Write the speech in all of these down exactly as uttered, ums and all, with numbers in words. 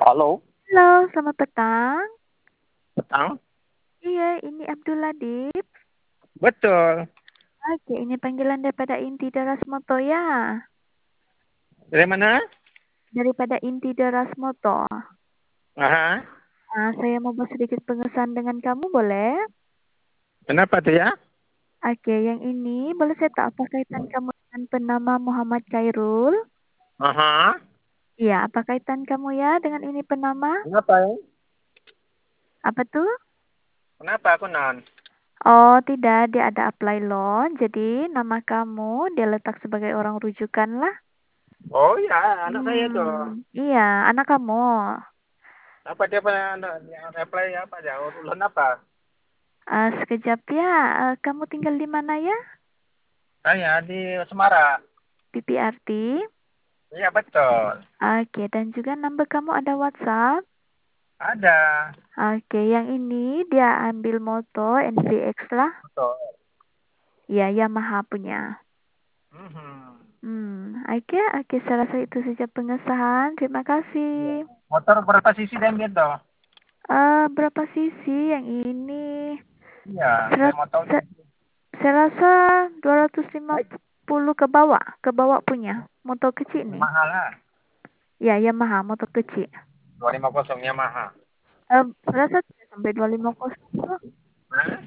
Halo, Halo, selamat petang. petang. Iya, ini Abdul Ladib. Betul. Oke, ini panggilan daripada Inti Darasmoto ya. Dari mana? Daripada Inti Darasmoto. Aha. Nah, saya mau buat sedikit pengesahan dengan kamu, boleh? Kenapa tuh ya? Oke, yang ini boleh saya tahu apa kaitan kamu dengan penama Muhammad Khairul? Aha. Iya, apa kaitan kamu ya dengan ini penama? Kenapa ya? Apa tuh? Kenapa aku non? Oh, tidak, dia ada apply loan. Jadi, nama kamu dia letak sebagai orang rujukan lah. Oh iya, anak saya tuh. Hmm, iya, anak kamu. Apa dia pernah anak- yang apply apa ya? Urusan apa? Ah, sekejap ya, eh, kamu tinggal di mana ya? Saya di Semarang. P P R T. Iya betul. Oke, dan juga number kamu ada WhatsApp. Ada. Oke, yang ini dia ambil moto N V X lah. Betul. Ya, Yamaha punya. Mhm. Hmm, oke, oke, saya rasa itu saja pengesahan. Terima Iya. kasih. Motor berapa cc dan gitu? Eh, berapa sisi yang ini? Iya, saya Serat, mau tahu. se- saya rasa dua ratus lima Baik, puluh ke bawah, ke bawah punya. Motor kecil nih. Yamaha lah. Ya, Yamaha, motor kecil. dua lima nol Yamaha. Eh, saya rasa tidak sampai dua ratus lima puluh. Hah?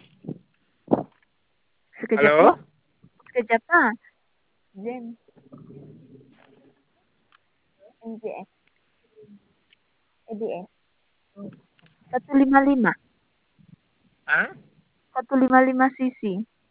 Sekejap ya. Halo? Sekejap ah. Zen, N J S, E D S. seratus lima puluh lima. Hah? seratus lima puluh lima cc.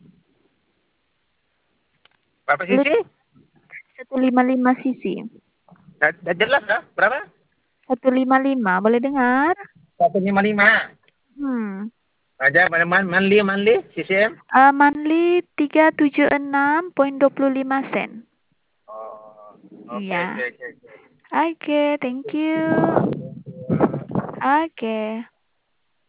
Berapa Lit cc? seratus lima puluh lima cc. Udah jelas ya? Berapa? seratus lima puluh lima. Boleh dengar? seratus lima puluh lima. Hmm. Aja mana man manli manli C C M. Uh, monthly tiga ratus tujuh puluh enam koma dua puluh lima sen. Oh, oke Iya. oke oke. Oke, thank you. Oke.